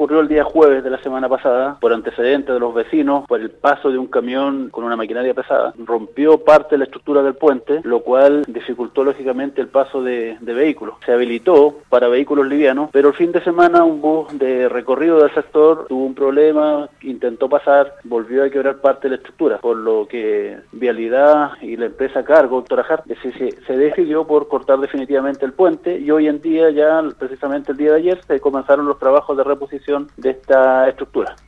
ocurrió el día jueves de la semana pasada, por antecedentes de los vecinos, por el paso de un camión con una maquinaria pesada, rompió parte de la estructura del puente, lo cual dificultó lógicamente el paso de vehículos. Se habilitó para vehículos livianos, pero el fin de semana un bus de recorrido del sector tuvo un problema, intentó pasar, volvió a quebrar parte de la estructura, por lo que Vialidad y la empresa a cargo, Torajar, se decidió por cortar definitivamente el puente, y hoy en día, ya precisamente el día de ayer, se comenzaron los trabajos de reposición de esta estructura.